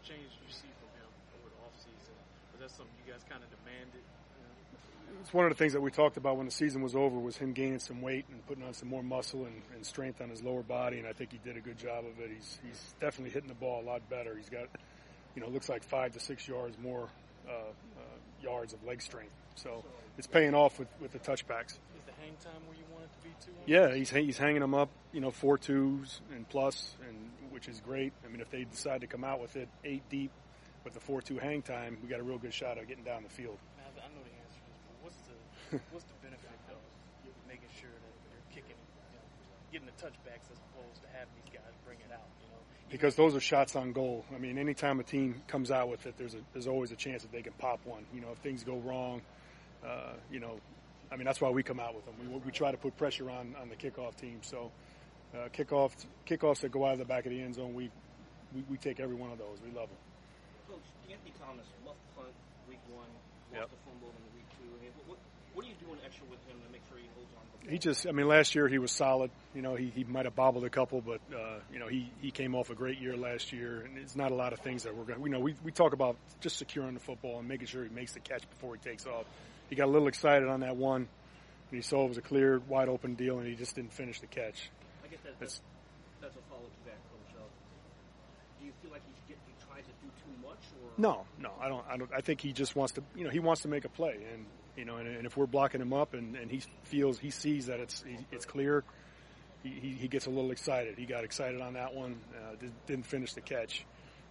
change did you see from him over the offseason? Was that something you guys kind of demanded? It's one of the things that we talked about when the season was over was him gaining some weight and putting on some more muscle and strength on his lower body, and I think he did a good job of it. He's definitely hitting the ball a lot better. He's got, looks like 5 to 6 yards more yards of leg strength. So it's paying off with the touchbacks. Is the hang time where you want it to be too? Yeah, he's hanging them up, 4.2s and plus, which is great. I mean, if they decide to come out with it 8 deep with the 4.2 hang time, we got a real good shot at getting down the field. I know the answer to this, but what's the benefit of making sure that you're kicking, getting the touchbacks as opposed to having these guys bring it out? Because those are shots on goal. I mean, anytime a team comes out with it, there's always a chance that they can pop one. If things go wrong, that's why we come out with them. We try to put pressure on the kickoff team. So kickoffs that go out of the back of the end zone, we take every one of those. We love them. Coach, Anthony Thomas, muffed punt week 1, lost the fumble in week 2. I mean, what are you doing extra with him to make sure he holds on to the ball? Last year he was solid. He might have bobbled a couple, but, he came off a great year last year. And it's not a lot of things that we're going to, we talk about just securing the football and making sure he makes the catch before he takes off. He got a little excited on that one, and he saw it was a clear, wide open deal, and he just didn't finish the catch. I guess that's a follow to that, Coach. Do you feel like he tries to do too much? Or? No, I don't. I think he just wants to, he wants to make a play, and if we're blocking him up and he sees that it's clear, he gets a little excited. He got excited on that one, didn't finish the catch.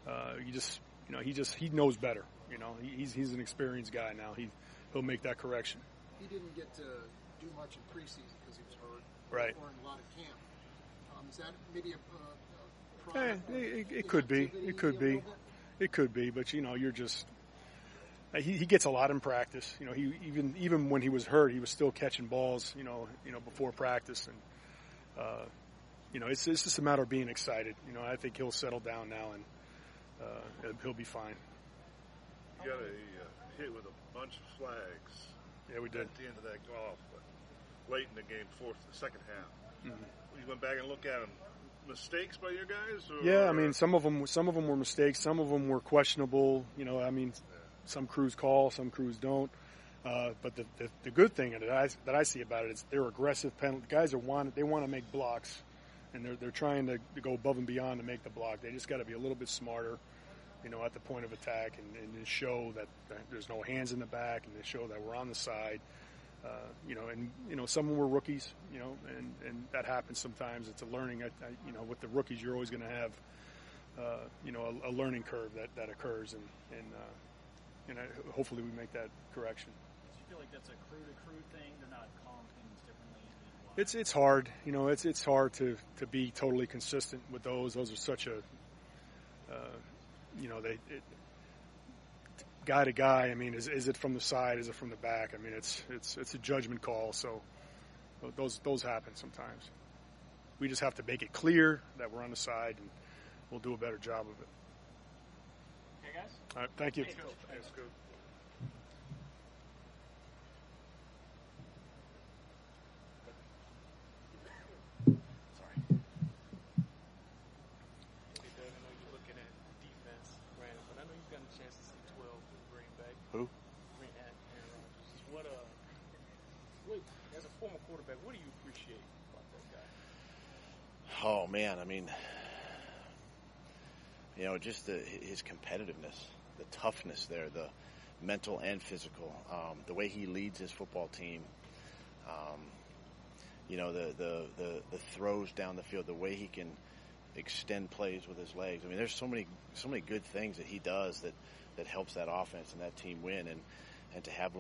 He knows better. He's an experienced guy now. He'll make that correction. He didn't get to do much in preseason because he was hurt. Right. Or in a lot of camp. Is that maybe a product? It could be. It could be. It could be. But you're just. He gets a lot in practice. He even when he was hurt, he was still catching balls. Before practice, and it's just a matter of being excited. I think he'll settle down now and he'll be fine. You got a hit with a bunch of flags. Yeah, we did. At the end of that golf, late in the game, second half. Mm-hmm. You went back and looked at them. Mistakes by your guys? Or? Yeah, some of them were mistakes. Some of them were questionable. Some crews call, some crews don't. But the good thing that I see about it is they're aggressive penalty. Guys want to make blocks, and they're trying to go above and beyond to make the block. They just got to be a little bit smarter. At the point of attack and show that there's no hands in the back and to show that we're on the side. Some of them were rookies, and that happens sometimes. It's a learning. With the rookies, you're always going to have, a learning curve that occurs, and hopefully we make that correction. Do you feel like that's a crew thing? They're not calling things differently? It's hard. It's hard to be totally consistent with those. Those are such a guy to guy. Is it from the side? Is it from the back? It's a judgment call. So those happen sometimes. We just have to make it clear that we're on the side, and we'll do a better job of it. Okay, guys. All right. Thank you. Thanks, Coach. As a former quarterback, what do you appreciate about that guy? Oh, man, just his competitiveness, the toughness there, the mental and physical, the way he leads his football team, the throws down the field, the way he can extend plays with his legs. There's so many good things that he does that helps that offense and that team win, and to have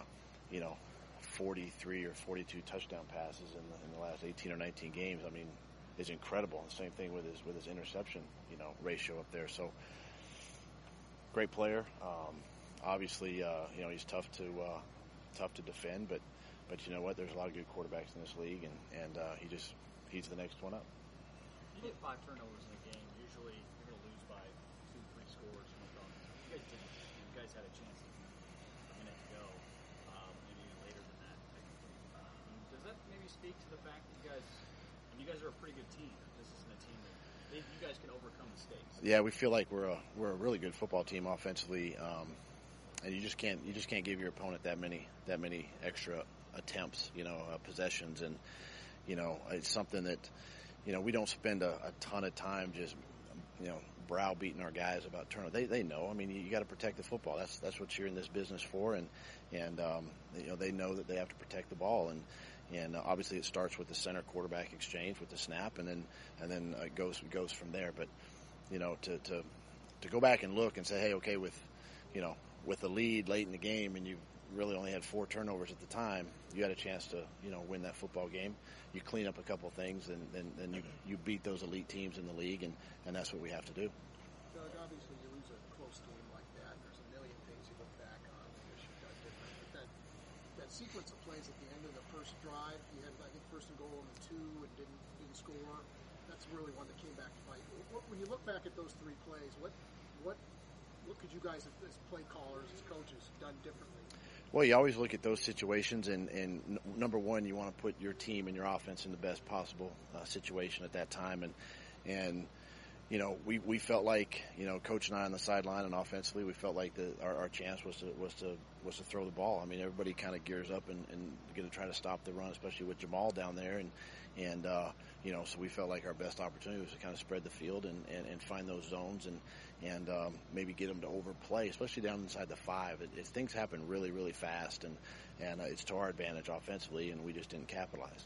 43 or 42 touchdown passes in the last 18 or 19 games, is incredible. The same thing with his interception, ratio up there. So great player. Obviously, he's tough to defend, but you know what? There's a lot of good quarterbacks in this league, and he's the next one up. You get 5 turnovers in a game. Usually, you're going to lose by 2-3 scores from the offense. You guys didn't. You guys had a chance a minute to go, maybe even later than that. Does that maybe speak to the fact that you guys are a pretty good team? This isn't a team that You guys can overcome mistakes. Yeah, we feel like we're a really good football team offensively, and you just can't give your opponent that many extra attempts, possessions, and it's something that we don't spend a ton of time just browbeating our guys about turnover. They know. I mean, you got to protect the football. That's what you're in this business for, and they know that they have to protect the ball, and obviously it starts with the center quarterback exchange with the snap, and then it goes from there. But to go back and look and say, hey, okay, with the lead late in the game, and you really only had 4 turnovers at the time, you had a chance to win that football game. You clean up a couple things, and then you beat those elite teams in the league, and that's what we have to do. Doug, obviously you lose a close game like that, and there's a million things you look back on and wish you'd done different. But that sequence of plays at the end of the first drive, you had, I think, first and goal on the 2 and didn't score. That's really one that came back to bite. When you look back at those 3 plays, what could you guys, as play callers, as coaches, done differently? Well, you always look at those situations, and number one, you want to put your team and your offense in the best possible situation at that time. And we felt like, Coach and I on the sideline and offensively, we felt like our chance was to throw the ball. I mean, everybody kind of gears up and going to try to stop the run, especially with Jamal down there, and so we felt like our best opportunity was to kind of spread the field and find those zones and maybe get them to overplay, especially down inside the 5. Things happen really, really fast, and it's to our advantage offensively, and we just didn't capitalize.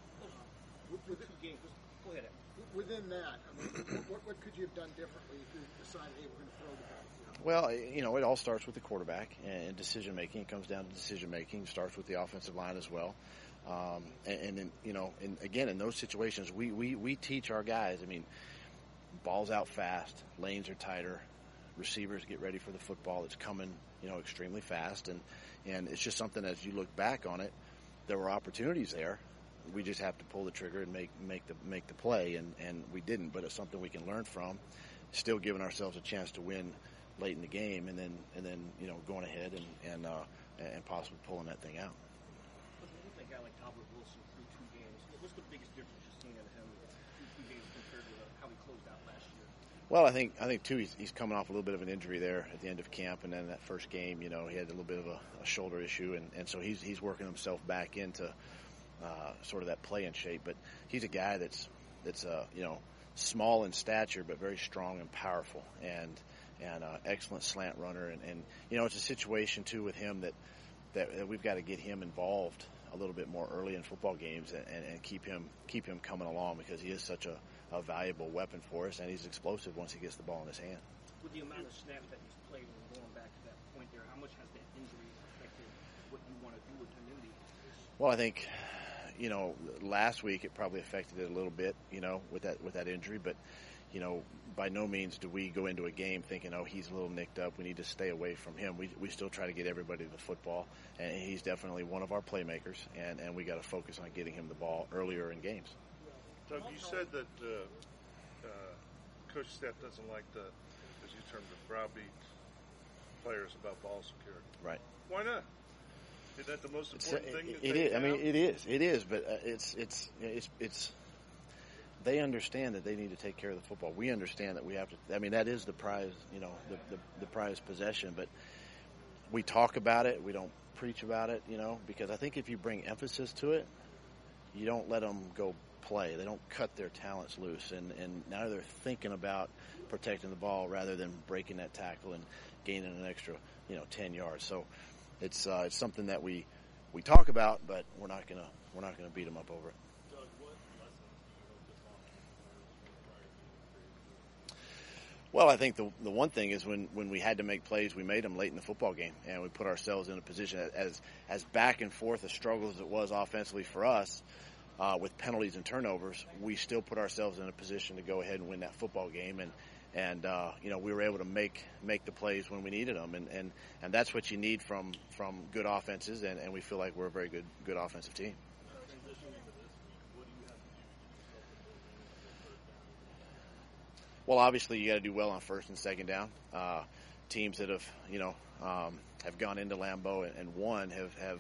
Go ahead. Within that, I mean, what could you have done differently if you decided, hey, we're going to throw the ball? Well, it all starts with the quarterback and decision making. It comes down to decision making. It starts with the offensive line as well. And then, and again, in those situations, we teach our guys. I mean, ball's out fast, lanes are tighter, receivers get ready for the football. It's coming, extremely fast, and it's just something as you look back on it, there were opportunities there. We just have to pull the trigger and make the play, and we didn't. But it's something we can learn from. Still giving ourselves a chance to win late in the game, and then going ahead and possibly pulling that thing out. With a guy like Albert Wilson through 2 games, what's the biggest difference you're seeing in him through 2 games compared to how he closed out last year? Well, I think too, he's coming off a little bit of an injury there at the end of camp, and then that first game, he had a little bit of a shoulder issue, and so he's working himself back into sort of that play-in shape. But he's a guy that's small in stature, but very strong and powerful, and excellent slant runner, and it's a situation too with him that we've got to get him involved a little bit more early in football games and keep him coming along, because he is such a valuable weapon for us, and he's explosive once he gets the ball in his hand. With the amount of snaps that he's played and going back to that point there, how much has that injury affected what you want to do with Tanuti? Well, I think last week it probably affected it a little bit, with that injury, but by no means do we go into a game thinking, oh, he's a little nicked up, we need to stay away from him. We still try to get everybody the football, and he's definitely one of our playmakers, and we got to focus on getting him the ball earlier in games. Doug, you said that coach staff doesn't like the, as you termed it, browbeat players about ball security. Right. Why not? Is that the most important thing? It is. I mean, it is. But it's. They understand that they need to take care of the football. We understand that we have to. I mean, that is the prize. The prized possession. But we talk about it. We don't preach about it. Because I think if you bring emphasis to it, you don't let them go play. They don't cut their talents loose, and now they're thinking about protecting the ball rather than breaking that tackle and gaining an extra 10 yards. So it's something that we talk about, but we're not gonna beat them up over it. Doug, what lessons do you hope this offense Well, I think the one thing is when we had to make plays, we made them late in the football game, and we put ourselves in a position as back and forth a struggle as it was offensively for us. With penalties and turnovers, we still put ourselves in a position to go ahead and win that football game, and we were able to make the plays when we needed them, and that's what you need from good offenses, and we feel like we're a very good offensive team. Well, obviously you got to do well on first and second down. Teams that have gone into Lambeau and won have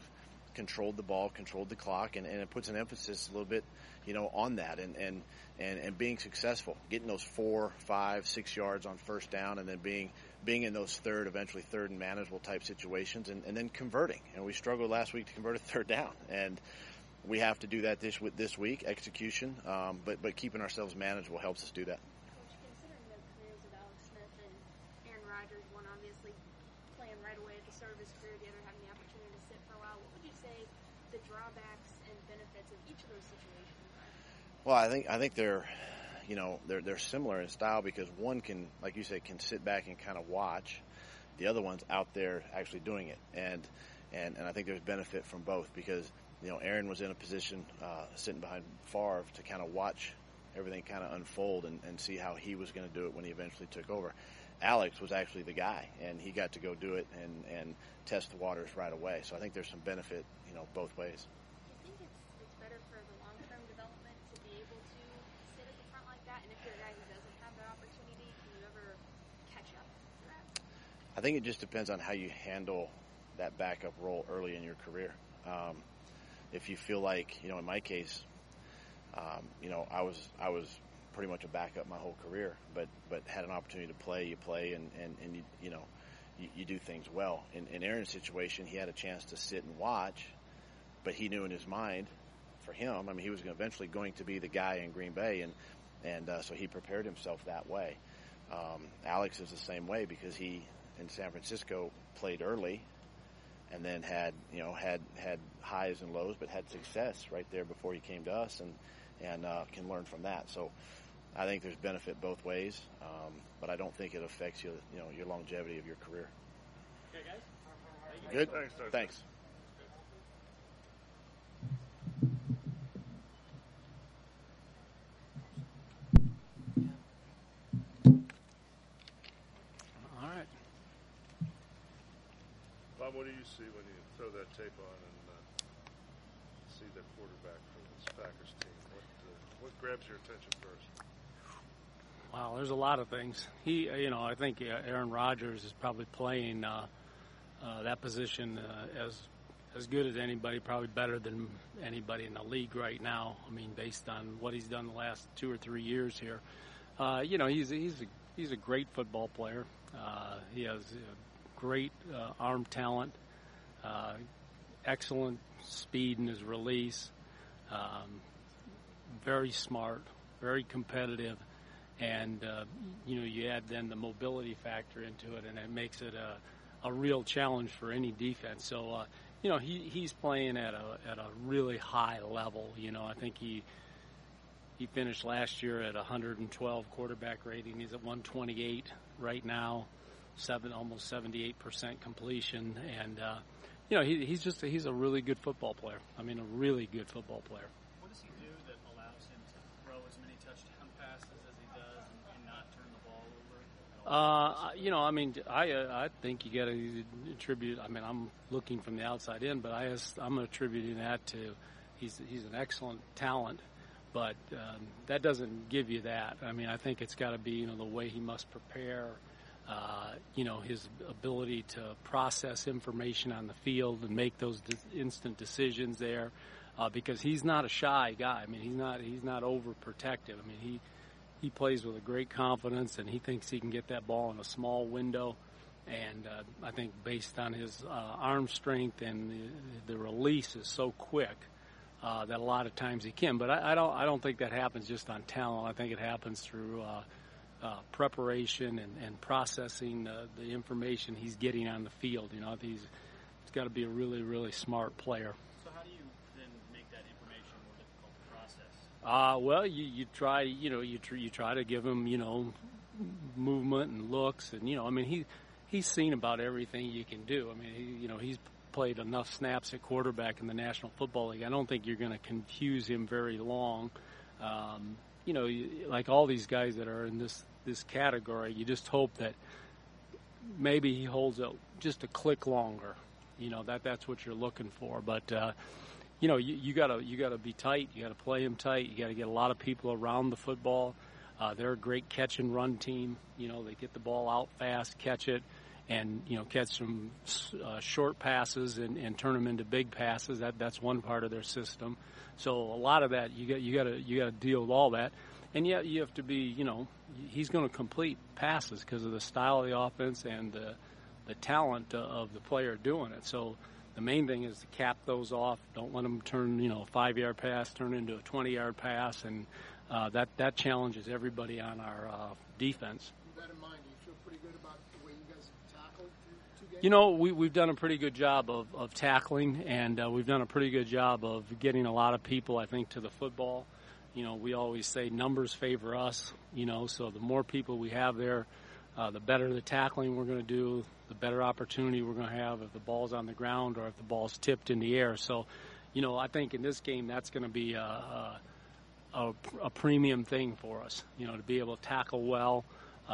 controlled the ball, controlled the clock, and it puts an emphasis a little bit, on that and being successful, getting those 4, 5, 6 yards on first down, and then being in those eventually third and manageable type situations, and then converting. And we struggled last week to convert a third down, and we have to do that this week, execution, but keeping ourselves manageable helps us do that. Coach, considering the careers of Alex Smith and Aaron Rodgers, one obviously playing right away at the start of his career, the other having the opportunity to sit for a while, what would you say the drawbacks and benefits of each of those situations are? Well, I think they're similar in style, because one can, like you say, can sit back and kind of watch. The other one's out there actually doing it, and I think there's benefit from both, because Aaron was in a position sitting behind Favre to kind of watch everything kind of unfold and see how he was going to do it when he eventually took over. Alex was actually the guy, and he got to go do it and test the waters right away. So I think there's some benefit, both ways. Do you think it's better for the long-term development to be able to sit at the front like that? And if you're a guy who doesn't have that opportunity, can you ever catch up to that? I think it just depends on how you handle that backup role early in your career. If you feel like, in my case, I was pretty much a backup my whole career, but had an opportunity to play, you play, and you do things well. In Aaron's situation, he had a chance to sit and watch, but he knew in his mind, for him, he was eventually going to be the guy in Green Bay, and so he prepared himself that way. Alex is the same way, because he, in San Francisco, played early, and then had highs and lows, but had success right there before he came to us, and can learn from that. So I think there's benefit both ways, but I don't think it affects your longevity of your career. Okay, guys. Good. Thanks. All right. Bob, what do you see when you throw that tape on and see the quarterback for this Packers team? What grabs your attention first? Wow, there's a lot of things. I think Aaron Rodgers is probably playing that position as good as anybody, probably better than anybody in the league right now. Based on what he's done the last 2 or 3 years here. He's a great football player. He has great arm talent, excellent speed in his release, very smart, very competitive, and you add then the mobility factor into it, and it makes it a real challenge for any defense. So he's playing at a really high level. I think he finished last year at 112 quarterback rating. He's at 128 right now, almost 78% completion, and he's a really good football player. A really good football player. What does he do that allows him to throw as many touchdown passes as he does and not turn the ball over? I think you got to attribute. I'm looking from the outside in, but I'm attributing that to he's an excellent talent. But that doesn't give you that. I think it's got to be, the way he must prepare, his ability to process information on the field and make those instant decisions there, because he's not a shy guy. He's not overprotective. He plays with a great confidence, and he thinks he can get that ball in a small window. And I think based on his arm strength and the release is so quick, that a lot of times he can, but I don't think that happens just on talent. I think it happens through preparation and processing the information he's getting on the field. He's got to be a really, really smart player. So how do you then make that information more difficult to process? Well, you try to give him movement and looks, and he's seen about everything you can do. He's played enough snaps at quarterback in the National Football League. I don't think you're going to confuse him very long. Like all these guys that are in this category, you just hope that maybe he holds out just a click longer. That's what you're looking for. But you gotta be tight. You gotta play him tight. You gotta get a lot of people around the football. They're a great catch and run team. They get the ball out fast, catch it, and catch some short passes and turn them into big passes. That's one part of their system. So a lot of that you got to deal with all that, and yet you have to be he's going to complete passes because of the style of the offense and the talent of the player doing it. So the main thing is to cap those off. Don't let them turn a 5-yard pass turn into a 20-yard pass, and that challenges everybody on our defense. With that in mind, do you feel pretty good about the way you guys have tackled through 2 games? We've done a pretty good job of tackling, and we've done a pretty good job of getting a lot of people, I think, to the football. We always say numbers favor us, so the more people we have there, the better the tackling we're going to do, the better opportunity we're going to have if the ball's on the ground or if the ball's tipped in the air. So, I think in this game that's going to be a premium thing for us, to be able to tackle well,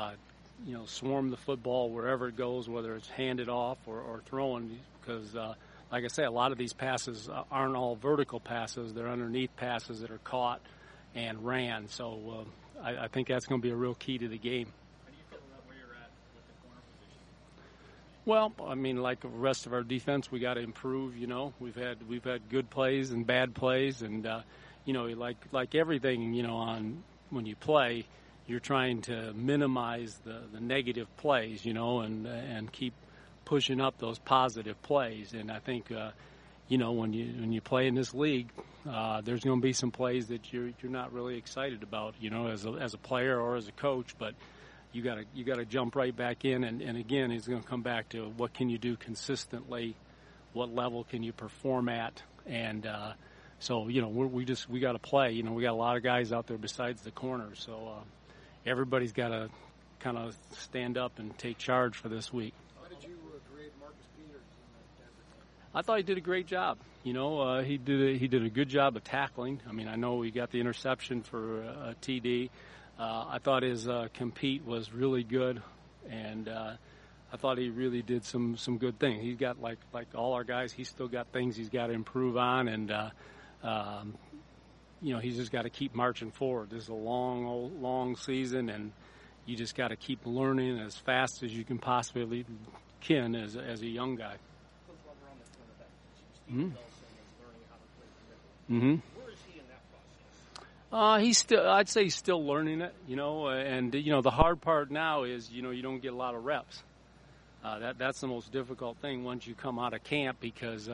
swarm the football wherever it goes, whether it's handed off or thrown, because, like I say, a lot of these passes aren't all vertical passes. They're underneath passes that are caught and ran. So I think that's going to be a real key to the game. How do you feel about where you're at with the corner position? Well, I mean, like the rest of our defense, we got to improve. We've had good plays and bad plays, and like everything, on when you play, you're trying to minimize the negative plays, and keep pushing up those positive plays. And I think, when you play in this league, there's going to be some plays that you're not really excited about, as a player or as a coach, but you got to jump right back in. And again, it's going to come back to what can you do consistently, what level can you perform at, and so we got to play. We got a lot of guys out there besides the corners, so everybody's got to kind of stand up and take charge for this week. How did you grade Marcus Peters in that Denver game? I thought he did a great job. He did a good job of tackling. I mean, I know he got the interception for a TD. I thought his compete was really good, and I thought he really did some good things. He's got like all our guys. He's still got things he's got to improve on, and he's just got to keep marching forward. This is a long season, and you just got to keep learning as fast as you can possibly can as a young guy. Mm-hmm. Mm-hmm. Where is he in that process? I'd say he's still learning it, and the hard part now is, you don't get a lot of reps. That's the most difficult thing once you come out of camp, because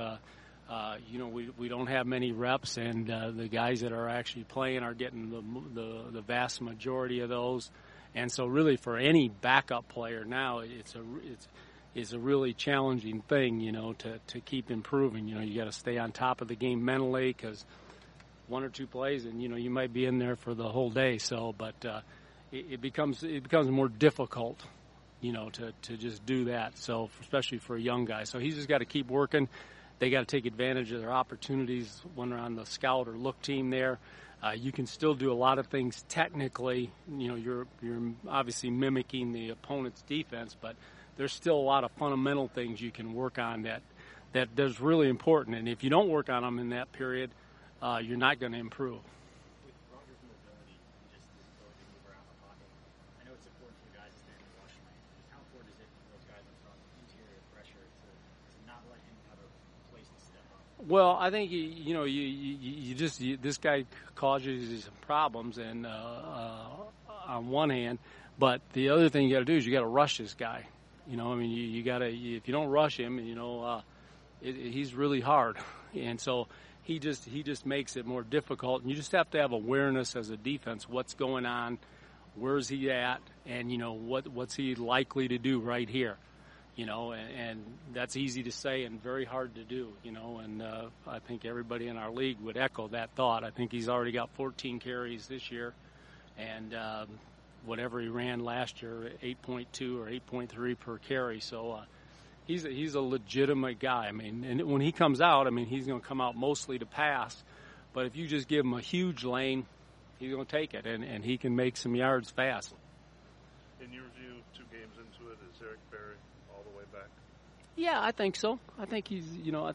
we don't have many reps, and the guys that are actually playing are getting the vast majority of those. And so really for any backup player now, it's a really challenging thing, to keep improving. You got to stay on top of the game mentally, because one or two plays and, you might be in there for the whole day. So, but it becomes more difficult, to just do that. So especially for a young guy. So he's just got to keep working. They got to take advantage of their opportunities when they're on the scout or look team there. You can still do a lot of things technically. You're obviously mimicking the opponent's defense, but there's still a lot of fundamental things you can work on that's really important. And if you don't work on them in that period, you're not going to improve. With Rodgers' mobility and just his ability to move around the pocket, I know it's important for the guys to stay in the rush lane. Just how important is it for those guys in front, interior pressure, to not let him have a place to step up? Well, I think this guy causes you some problems, and on one hand, but the other thing you got to do is you got to rush this guy. You got to, if you don't rush him, he's really hard, and so he just makes it more difficult. And you just have to have awareness as a defense, what's going on, where's he at, and what's he likely to do right here. And that's easy to say and very hard to do, and I think everybody in our league would echo that thought. I think he's already got 14 carries this year, and whatever he ran last year, 8.2 or 8.3 per carry. So he's a legitimate guy. I mean, and when he comes out, he's going to come out mostly to pass, but if you just give him a huge lane, he's going to take it, and he can make some yards fast. In your view, 2 games into it, is Eric Berry all the way back? Yeah, I think so. I think he's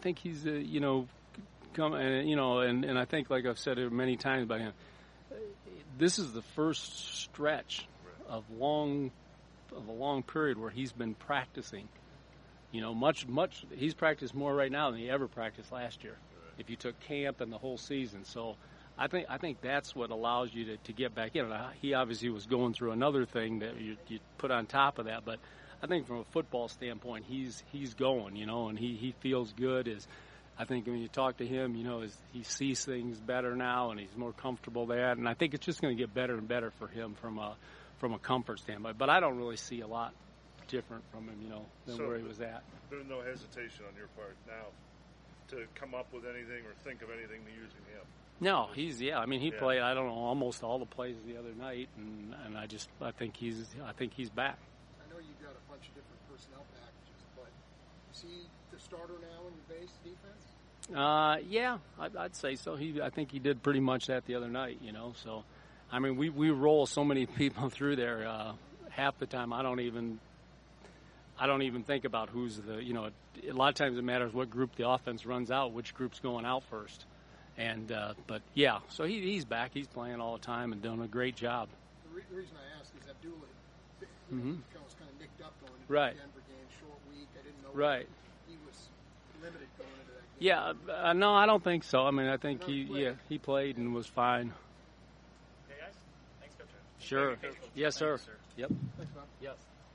come, and I think, like I've said it many times about him, this is the first stretch of long of a long period where he's been practicing. You know, much he's practiced more right now than he ever practiced last year. If you took camp and the whole season, so I think that's what allows you to get back in. He obviously was going through another thing that you put on top of that, but I think from a football standpoint, he's going, you know, and he feels good. I think when you talk to him, you know, he sees things better now and he's more comfortable there, and I think it's just going to get better and better for him from a comfort standpoint. But I don't really see a lot different from him, you know, than where he was at. There's no hesitation on your part now to come up with anything or think of anything to using him. No, he played, I don't know, almost all the plays the other night, and I think he's back. I know you've got a bunch of different personnel packages, but is he the starter now in your base defense? Yeah, I'd say so. I think he did pretty much that the other night, you know. So, I mean, we roll so many people through there. Half the time, I don't even think about who's the, you know. A lot of times it matters what group the offense runs out, which group's going out first. And but yeah, so he's back. He's playing all the time and doing a great job. The reason I ask is Abdullah was kind of nicked up going into right. the Denver game, short week. I didn't know right. he was limited going into that game. Yeah, no, I don't think so. I mean, I think he played and was fine. Hey guys, thanks, Coach. Sure. Yes, sir. Thanks, sir. Yep. Thanks, Bob. Yes.